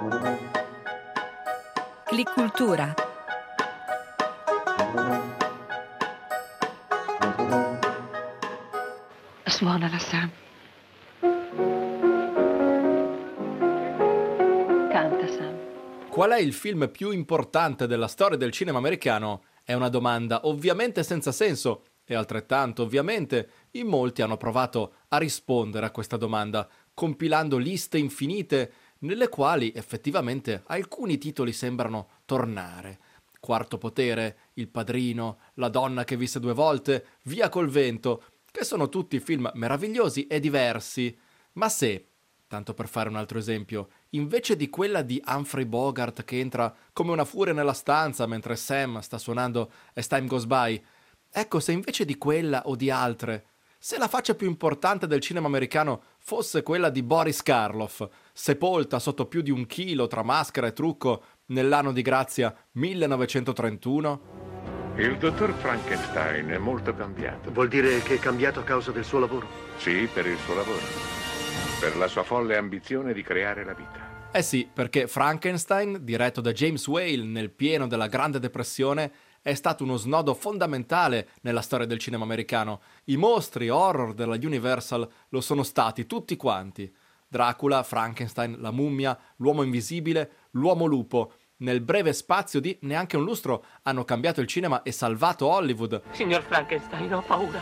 Click Cultura. Suonala, Sam. Canta, Sam. Qual è il film più importante della storia del cinema americano? È una domanda ovviamente senza senso e altrettanto ovviamente in molti hanno provato a rispondere a questa domanda compilando liste infinite nelle quali effettivamente alcuni titoli sembrano tornare. Quarto Potere, Il Padrino, La donna che visse due volte, Via col vento, che sono tutti film meravigliosi e diversi. Ma se, tanto per fare un altro esempio, invece di quella di Humphrey Bogart che entra come una furia nella stanza mentre Sam sta suonando As Time Goes By, ecco, se invece di quella o di altre, se la faccia più importante del cinema americano fosse quella di Boris Karloff, sepolta sotto più di 1 chilo tra maschera e trucco nell'anno di grazia 1931? Il dottor Frankenstein è molto cambiato. Vuol dire che è cambiato a causa del suo lavoro? Sì, per il suo lavoro. Per la sua folle ambizione di creare la vita. Eh sì, perché Frankenstein, diretto da James Whale nel pieno della Grande Depressione, è stato uno snodo fondamentale nella storia del cinema americano. I mostri horror della Universal lo sono stati tutti quanti. Dracula, Frankenstein, la mummia, l'uomo invisibile, l'uomo lupo. Nel breve spazio di neanche un lustro hanno cambiato il cinema e salvato Hollywood. Signor Frankenstein, ho paura.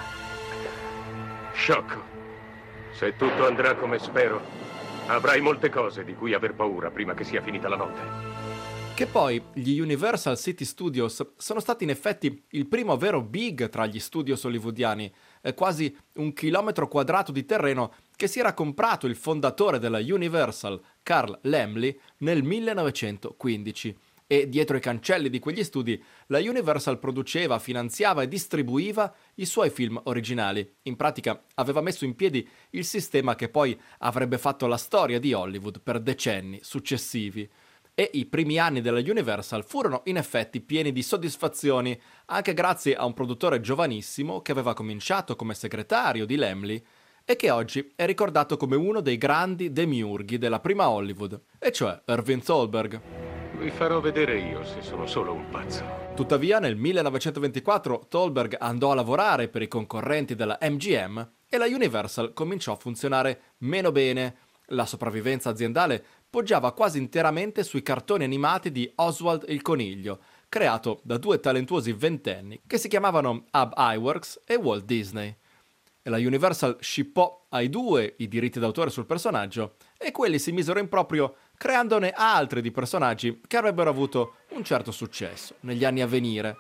Sciocco. Se tutto andrà come spero, avrai molte cose di cui aver paura prima che sia finita la notte. Che poi gli Universal City Studios sono stati in effetti il primo vero big tra gli studios hollywoodiani, quasi 1 chilometro quadrato di terreno che si era comprato il fondatore della Universal, Carl Laemmle, nel 1915. E dietro i cancelli di quegli studi la Universal produceva, finanziava e distribuiva i suoi film originali. In pratica aveva messo in piedi il sistema che poi avrebbe fatto la storia di Hollywood per decenni successivi. E i primi anni della Universal furono in effetti pieni di soddisfazioni, anche grazie a un produttore giovanissimo che aveva cominciato come segretario di Laemmle e che oggi è ricordato come uno dei grandi demiurghi della prima Hollywood, e cioè Irving Thalberg. Vi farò vedere io se sono solo un pazzo. Tuttavia nel 1924 Thalberg andò a lavorare per i concorrenti della MGM e la Universal cominciò a funzionare meno bene. La sopravvivenza aziendale poggiava quasi interamente sui cartoni animati di Oswald il Coniglio, creato da 2 talentuosi ventenni che si chiamavano Ub Iwerks e Walt Disney. E la Universal scippò ai 2 i diritti d'autore sul personaggio e quelli si misero in proprio creandone altri di personaggi che avrebbero avuto un certo successo negli anni a venire.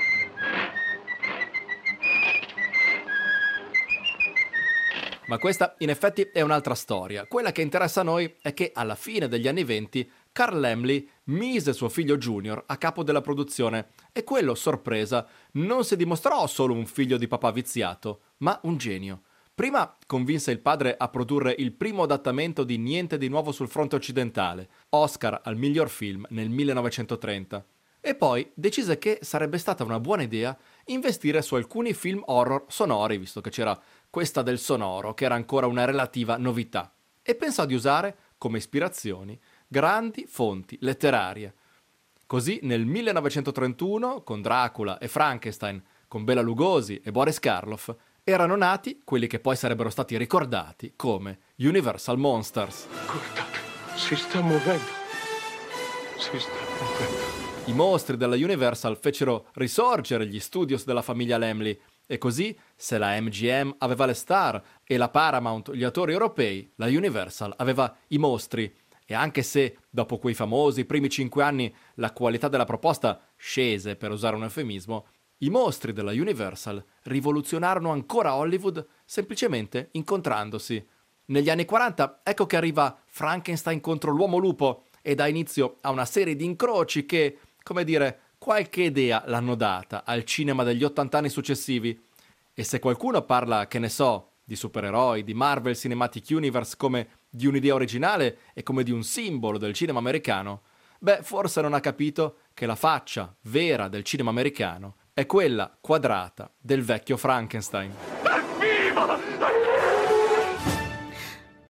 Ma questa in effetti è un'altra storia. Quella che interessa a noi è che alla fine degli anni 20 Carl Laemmle mise suo figlio Junior a capo della produzione e quello, sorpresa, non si dimostrò solo un figlio di papà viziato, ma un genio. Prima convinse il padre a produrre il primo adattamento di Niente di nuovo sul fronte occidentale, Oscar al miglior film nel 1930. E poi decise che sarebbe stata una buona idea investire su alcuni film horror sonori, visto che c'era questa del sonoro, che era ancora una relativa novità, e pensò di usare come ispirazioni grandi fonti letterarie. Così nel 1931, con Dracula e Frankenstein, con Bela Lugosi e Boris Karloff, erano nati quelli che poi sarebbero stati ricordati come Universal Monsters. Guardate, si sta muovendo. Si sta muovendo. I mostri della Universal fecero risorgere gli studios della famiglia Laemmle e così, se la MGM aveva le star e la Paramount gli attori europei, la Universal aveva i mostri. E anche se, dopo quei famosi primi 5 anni, la qualità della proposta scese, per usare un eufemismo, i mostri della Universal rivoluzionarono ancora Hollywood semplicemente incontrandosi. Negli anni 40 ecco che arriva Frankenstein contro l'uomo lupo e dà inizio a una serie di incroci che, come dire, qualche idea l'hanno data al cinema degli 80 anni successivi. E se qualcuno parla, che ne so, di supereroi, di Marvel Cinematic Universe come di un'idea originale e come di un simbolo del cinema americano, beh, forse non ha capito che la faccia vera del cinema americano è quella quadrata del vecchio Frankenstein. Evviva!